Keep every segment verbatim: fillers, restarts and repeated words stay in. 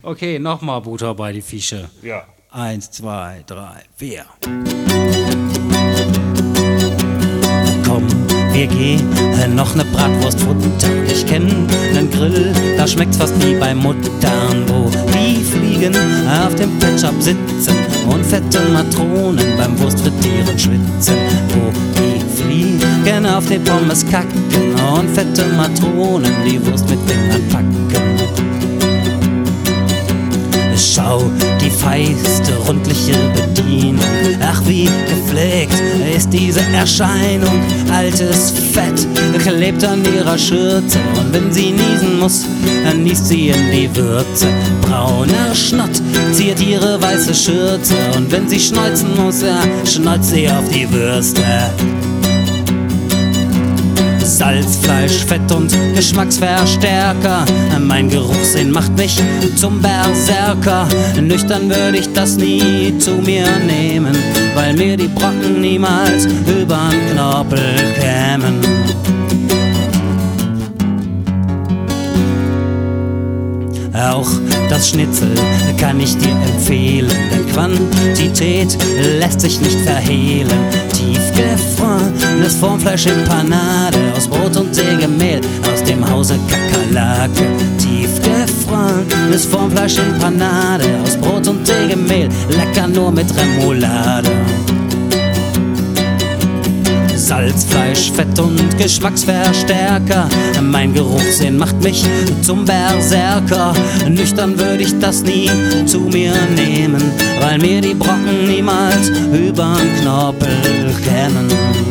Okay, nochmal Butter bei die Fische. Ja. Eins, zwei, drei, vier. Komm, wir gehen noch ne Bratwurst futtern. Ich kenn nen Grill, da schmeckt's fast wie bei Muttern, wo die Fliegen auf dem Ketchup sitzen und fette Matronen beim Wurstfrittieren schwitzen, wo die Fliegen auf den Pommes kacken und fette Matronen die Wurst mit Fingern packen. Schau, die feiste, rundliche Bedienung. Ach, wie gepflegt ist diese Erscheinung. Altes Fett klebt an ihrer Schürze, und wenn sie niesen muss, dann niest sie in die Würze. Brauner Schnott ziert ihre weiße Schürze, und wenn sie schneuzen muss, ja, schneuzt sie auf die Würste. Salz, Fleisch, Fett und Geschmacksverstärker. Mein Geruchssinn macht mich zum Berserker. Nüchtern würde ich das nie zu mir nehmen, weil mir die Brocken niemals übern Knorpel kämen. Auch das Schnitzel kann ich dir empfehlen, denn Quantität lässt sich nicht verhehlen. Tiefgefrorenes Formfleisch in Panade aus Brot und Sägemehl aus dem Hause Kakerlake. Tiefgefrorenes Formfleisch in Panade aus Brot und Sägemehl, lecker nur mit Remoulade. Salz, Fleisch, Fett und Geschmacksverstärker. Mein Geruchssinn macht mich zum Berserker. Nüchtern würde ich das nie zu mir nehmen, weil mir die Brocken niemals übern Knorpel kämen.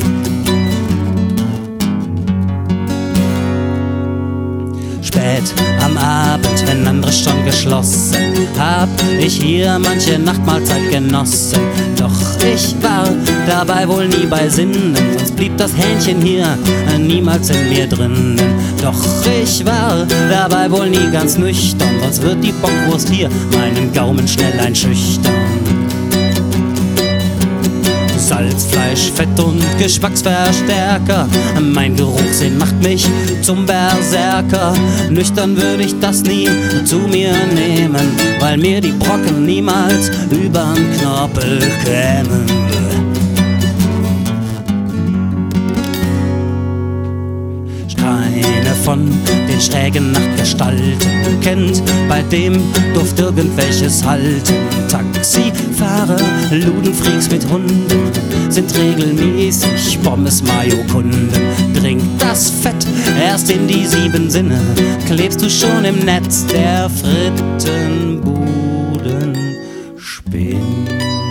Spät am Abend, wenn andere schon geschlossen, hab ich hier manche Nachtmahlzeit genossen. Doch ich war dabei wohl nie bei Sinnen, sonst blieb das Hähnchen hier niemals in mir drinnen. Doch ich war dabei wohl nie ganz nüchtern, sonst wird die Bockwurst hier meinen Gaumen schnell einschüchtern. Salz, Fleisch, Fett und Geschmacksverstärker. Mein Geruchssinn macht mich zum Berserker. Nüchtern würde ich das nie zu mir nehmen, weil mir die Brocken niemals übern Knorpel kämen. Keine von den schrägen Nachtgestalten kennt bei dem Duft irgendwelches Halten. Taxifahrer, Ludenfreaks mit Hunden sind regelmäßig Pommes-Mayo-Kunden. Dringt das Fett erst in die sieben Sinne, klebst du schon im Netz der Frittenbuden Spinn.